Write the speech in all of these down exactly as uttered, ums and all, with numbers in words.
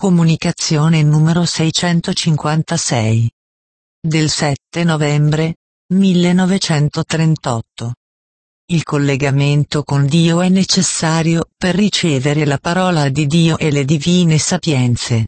Comunicazione numero seicentocinquantasei. Del sette novembre millenovecentotrentotto. Il collegamento con Dio è necessario per ricevere la parola di Dio e le divine sapienze.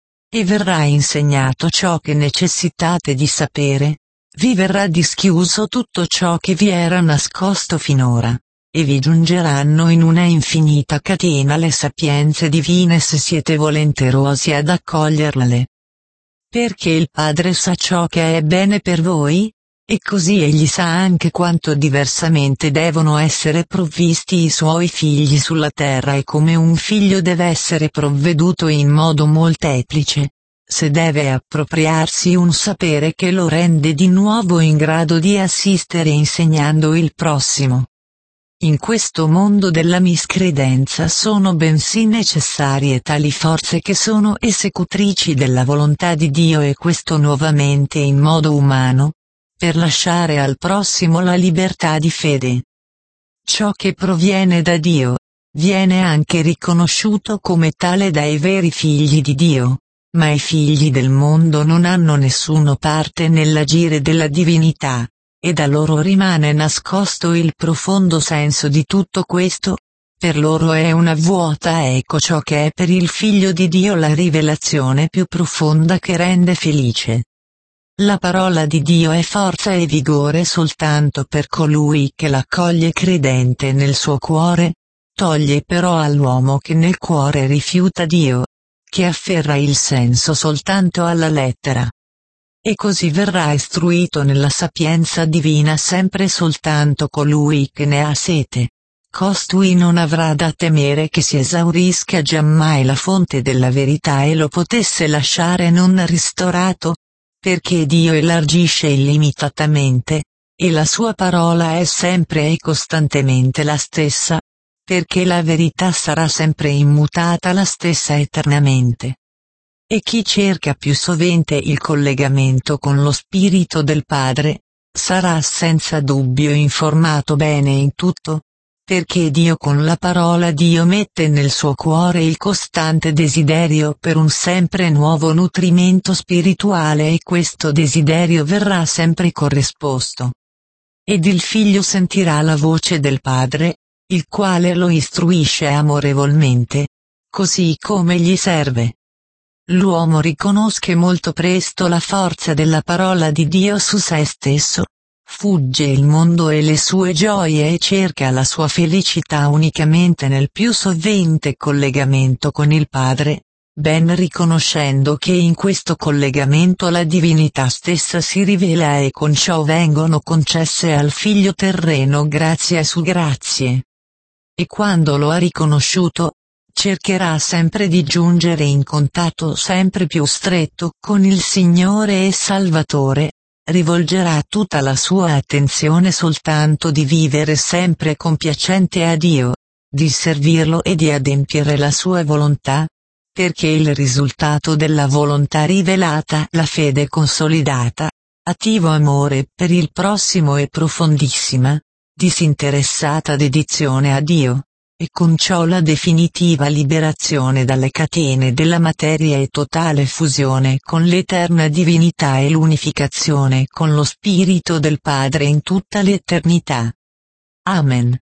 E verrà insegnato ciò che necessitate di sapere, vi verrà dischiuso tutto ciò che vi era nascosto finora, e vi giungeranno in una infinita catena le sapienze divine se siete volenterosi ad accoglierle. Perché il Padre sa ciò che è bene per voi, e così egli sa anche quanto diversamente devono essere provvisti i suoi figli sulla terra e come un figlio deve essere provveduto in modo molteplice, se deve appropriarsi un sapere che lo rende di nuovo in grado di assistere insegnando il prossimo. In questo mondo della miscredenza sono bensì necessarie tali forze che sono esecutrici della volontà di Dio e questo nuovamente in modo umano, per lasciare al prossimo la libertà di fede. Ciò che proviene da Dio, viene anche riconosciuto come tale dai veri figli di Dio, ma i figli del mondo non hanno nessuna parte nell'agire della divinità. E da loro rimane nascosto il profondo senso di tutto questo, per loro è una vuota ecco ciò che è per il Figlio di Dio la rivelazione più profonda che rende felice. La parola di Dio è forza e vigore soltanto per colui che l'accoglie credente nel suo cuore, toglie però all'uomo che nel cuore rifiuta Dio, che afferra il senso soltanto alla lettera. E così verrà istruito nella sapienza divina sempre soltanto colui che ne ha sete. Costui non avrà da temere che si esaurisca giammai la fonte della verità e lo potesse lasciare non ristorato, perché Dio elargisce illimitatamente, e la sua parola è sempre e costantemente la stessa, perché la verità sarà sempre immutata la stessa eternamente. E chi cerca più sovente il collegamento con lo Spirito del Padre, sarà senza dubbio informato bene in tutto, perché Dio con la parola Dio mette nel suo cuore il costante desiderio per un sempre nuovo nutrimento spirituale e questo desiderio verrà sempre corrisposto. Ed il figlio sentirà la voce del Padre, il quale lo istruisce amorevolmente, così come gli serve. L'uomo riconosce molto presto la forza della parola di Dio su se stesso, fugge il mondo e le sue gioie e cerca la sua felicità unicamente nel più sovente collegamento con il Padre, ben riconoscendo che in questo collegamento la divinità stessa si rivela e con ciò vengono concesse al figlio terreno grazie su grazie. E quando lo ha riconosciuto, cercherà sempre di giungere in contatto sempre più stretto con il Signore e Salvatore, rivolgerà tutta la sua attenzione soltanto di vivere sempre compiacente a Dio, di servirlo e di adempiere la sua volontà, perché il risultato della volontà rivelata, la fede consolidata, attivo amore per il prossimo e profondissima, disinteressata dedizione a Dio, e con ciò la definitiva liberazione dalle catene della materia e totale fusione con l'eterna divinità e l'unificazione con lo Spirito del Padre in tutta l'eternità. Amen.